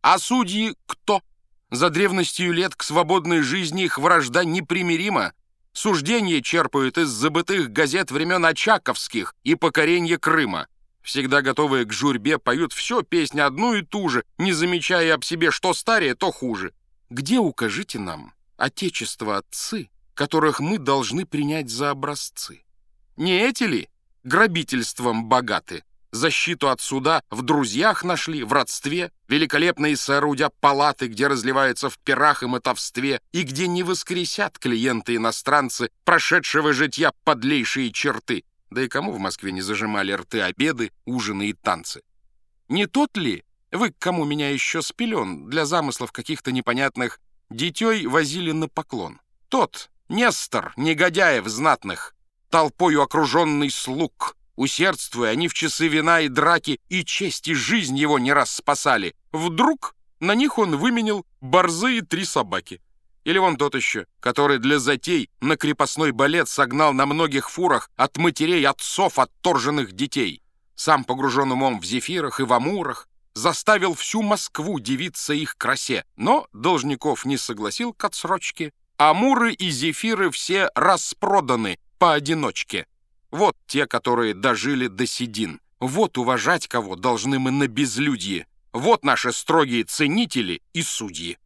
А судьи кто? За древностью лет к свободной жизни их вражда непримирима. Суждения черпают из забытых газет времен Очаковских и покорения Крыма. Всегда готовые к журьбе поют все песнь одну и ту же, не замечая об себе, что старее, то хуже. Где, укажите нам, отечество отцы, которых мы должны принять за образцы? Не эти ли грабительством богаты? Защиту от суда в друзьях нашли, в родстве, великолепные соорудя палаты, где разливается в пирах и мотовстве, и где не воскресят клиенты-иностранцы прошедшего житья подлейшие черты. Да и кому в Москве не зажимали рты обеды, ужины и танцы? Не тот ли, вы к кому меня еще спелен, для замыслов каких-то непонятных, детей возили на поклон? Тот, Нестор, негодяев знатных, толпою окруженный слуг, усердствуя, они в часы вина и драки и честь, и жизнь его не раз спасали. Вдруг на них он выменил борзые 3 собаки. Или вон тот еще, который для затей на крепостной балет согнал на многих фурах от матерей отцов отторженных детей. Сам погружен умом в зефирах и в амурах, заставил всю Москву дивиться их красе, но должников не согласил к отсрочке. Амуры и зефиры все распроданы поодиночке. Вот те, которые дожили до седин. Вот уважать кого должны мы на безлюдье. Вот наши строгие ценители и судьи.